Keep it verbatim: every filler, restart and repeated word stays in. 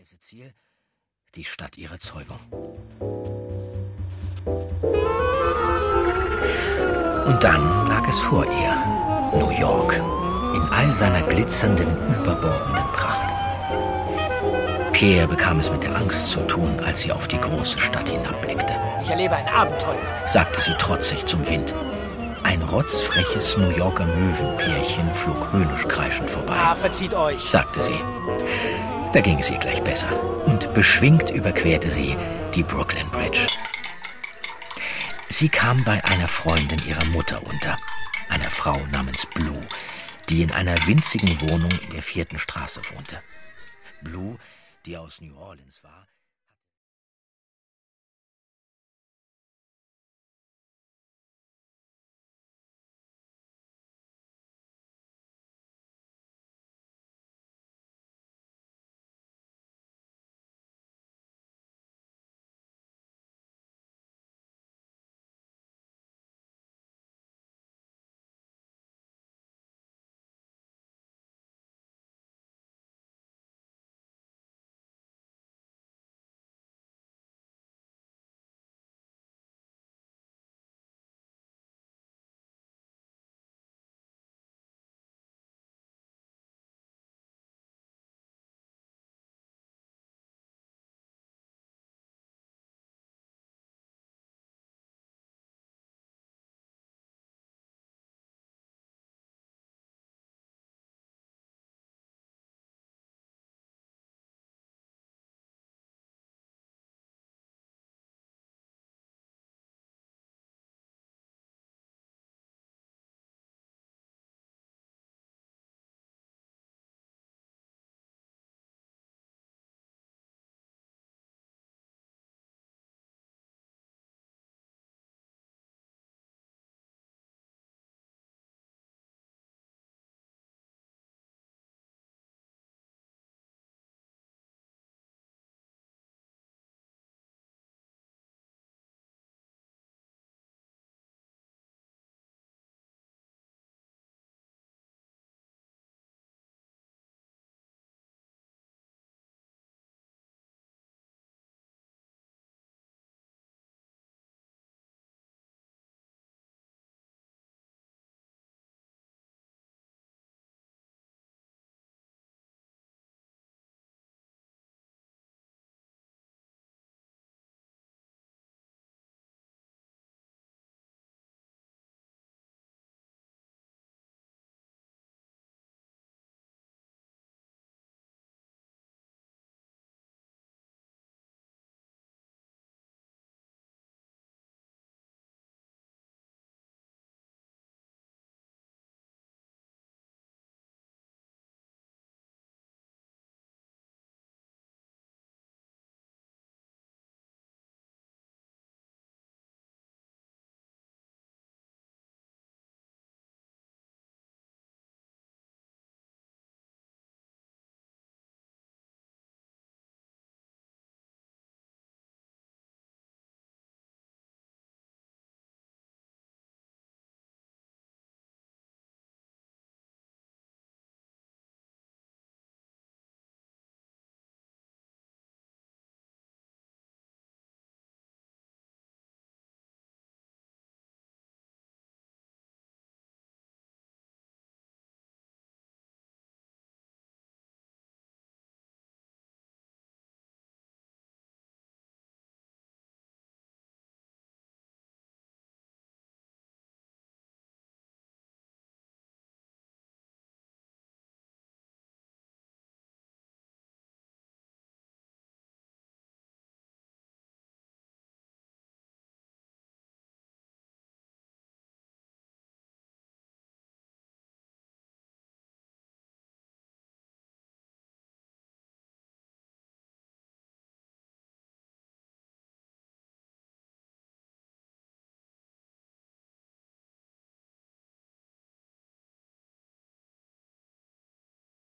Reiseziel, die Stadt ihrer Zeugung. Und dann lag es vor ihr, New York, in all seiner glitzernden, überbordenden Pracht. Pierre bekam es mit der Angst zu tun, als sie auf die große Stadt hinabblickte. Ich erlebe ein Abenteuer, sagte sie trotzig zum Wind. Ein rotzfreches New Yorker Möwenpärchen flog höhnisch kreischend vorbei. Ah, verzieht euch, sagte sie. Da ging es ihr gleich besser. Und beschwingt überquerte sie die Brooklyn Bridge. Sie kam bei einer Freundin ihrer Mutter unter, einer Frau namens Blue, die in einer winzigen Wohnung in der vierten Straße wohnte. Blue, die aus New Orleans war,